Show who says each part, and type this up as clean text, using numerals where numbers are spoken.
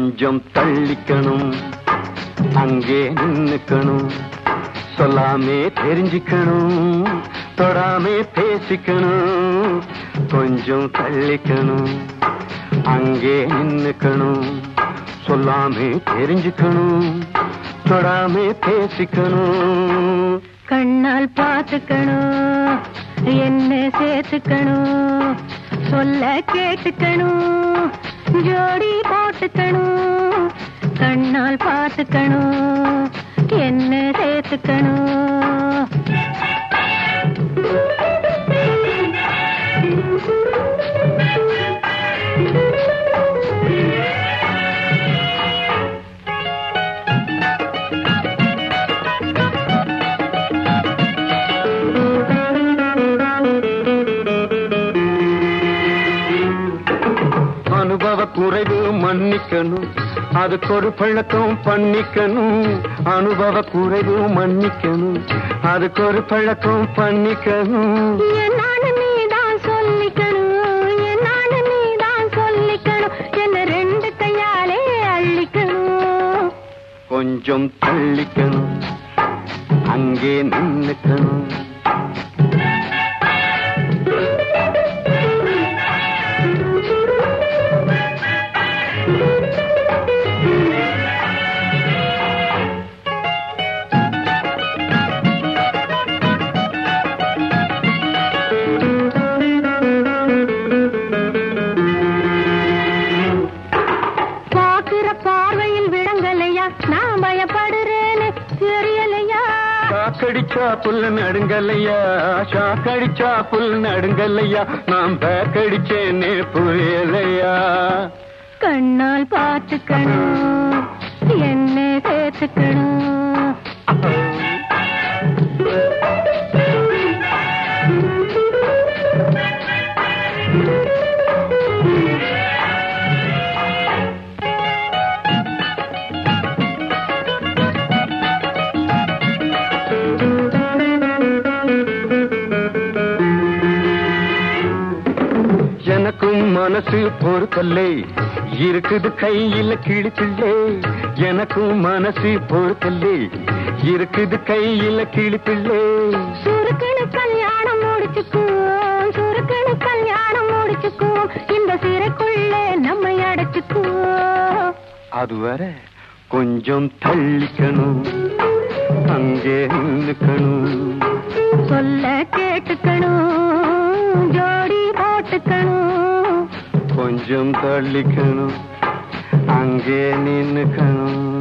Speaker 1: கொஞ்சம் தள்ளிக்கணும், அங்கே நின்னுக்கணும், சொல்லாமே தெரிஞ்சுக்கணும், தொடாமே பேசிக்கணும். கொஞ்சம் தள்ளிக்கணும், அங்கே நின்னுக்கணும், சொல்லாமே தெரிஞ்சுக்கணும், தொடாமே பேசிக்கணும்.
Speaker 2: கண்ணால் பார்த்துக்கணும், என்ன சேர்த்துக்கணும், சொல்ல கேட்டுக்கணும், ஜோடி போட்டுக்கணும். கண்ணால் பார்த்துக்கணும், என்ன சேர்த்துக்கணும்.
Speaker 1: அனுபவ குறைவு மன்னிக்கணும், அதுக்கு ஒரு பழக்கம் பண்ணிக்கணும். அனுபவ குறைவு மன்னிக்கணும், அதுக்கு ஒரு பழக்கம் பண்ணிக்கணும்.
Speaker 2: என்னான்னு நீதான் சொல்லிக்கணும், என்னான்னு நீதான் சொல்லிக்கணும், என்ன ரெண்டு கையாலே அள்ளிக்கணும்.
Speaker 1: கொஞ்சம் தள்ளிக்கணும், அங்கே நின்னுக்கணும்.
Speaker 2: நான் பயப்படுறேன்னு தெரியலையா?
Speaker 1: சாக்கடிச்சா புல் நடுங்கல்லையா, சாக்கடிச்சா புல் நடுங்கல்லையா, நான் பேக்கடிச்சேன்னு புரியலையா?
Speaker 2: கண்ணால் பார்த்துக்கணும், என்ன சேர்த்துக்கணும்.
Speaker 1: எனக்கும் மனசு பொறுக்கல்லே, இருக்குது கையில கிளிப்பிள்ளே. எனக்கும் மனசு பொறுக்கல்லே, இருக்குது கையில கிளிப்பிள்ளே.
Speaker 2: சுருக்கணு கல்யாணம் முடிச்சுக்குவோம், சுருக்கணு கல்யாணம் முடிச்சுக்குவோம், இந்த சிறைக்குள்ளே நம்மை அடைச்சுக்குவோம்.
Speaker 1: அதுவரை கொஞ்சம் தள்ளிக்கணும், அங்கே நின்னுக்கணும்,
Speaker 2: சொல்ல கேட்டுக்கணும், ஜோடி போட்டுக்கணும்.
Speaker 1: கொஞ்சம் தள்ளிக்கணும், அங்கே நின்னுக்கணும்.